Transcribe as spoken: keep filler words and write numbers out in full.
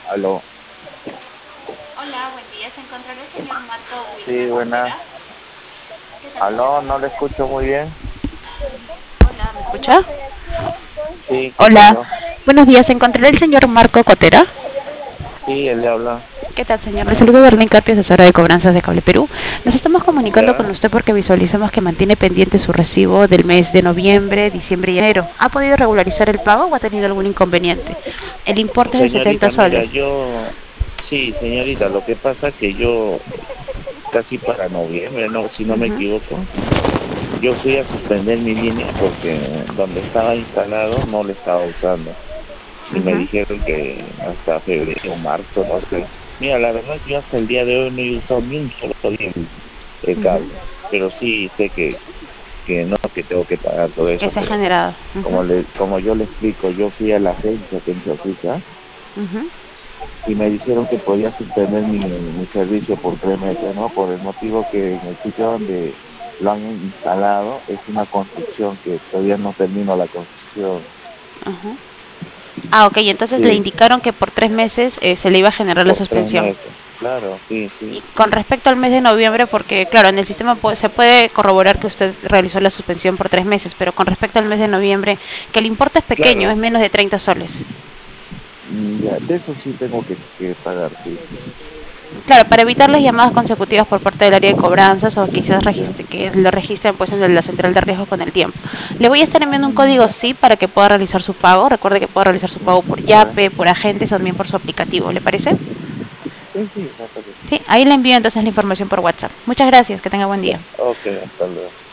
Aló. Hola, buen día. ¿Se encontrará el señor Marco Sí, Wilmer buena. Cotera? ¿Qué tal, señor? Aló, no le escucho muy bien. Hola, ¿me escucha? Sí, ¿qué Hola, pasó? buenos días. ¿Se encontrará el señor Marco Cotera? Sí, él le habla. ¿Qué tal, señor? Le saludo Berlín Carpio, asesora de cobranzas de Cable Perú. Nos estamos comunicando con ¿Ya? usted porque visualizamos que mantiene pendiente su recibo del mes de noviembre, diciembre y enero. ¿Ha podido regularizar el pago o ha tenido algún inconveniente? El importe es de setenta Señorita, mira, soles. yo... Sí, señorita, lo que pasa que yo casi para noviembre, no, si no me Ujú, equivoco, yo fui a suspender mi línea porque donde estaba instalado no le estaba usando. Y me ujú. dijeron que hasta febrero, marzo, no sé. Mira, la verdad yo hasta el día de hoy no he usado ni un solo día el, el Ujú. cable. Pero sí sé que, que no, que tengo que pagar todo Que eso, se ha pero generado. Ujú, como le, como yo le explico, yo fui a la agencia que en Chofica ujú. y me dijeron que podía suspender mi, mi servicio por tres meses, ¿no? Por el motivo que en el sitio donde lo han instalado es una construcción que todavía no termino la construcción. Ajá. Ah, ok, entonces le Sí, indicaron que por tres meses eh, se le iba a generar la por tres suspensión. meses. Claro, sí, Y sí. con respecto al mes de noviembre, porque claro, en el sistema pu- se puede corroborar que usted realizó la suspensión por tres meses, pero con respecto al mes de noviembre, que el importe es pequeño, es Claro, menos de treinta soles. mm, ya, de eso sí tengo que, que pagar, sí. Claro, para evitar las llamadas consecutivas por parte del área de cobranzas o quizás Ya, registre, que lo registren pues en la central de riesgo con el tiempo. Le voy a estar enviando un mm, código ya, S I para que pueda realizar su pago. Recuerde que puede realizar su pago por ya. Yape, por agentes o también por su aplicativo. ¿Le parece? Sí, sí, me parece. Sí, ahí le envío entonces la información por WhatsApp. Muchas gracias, que tenga buen Ya, día. ok, hasta luego.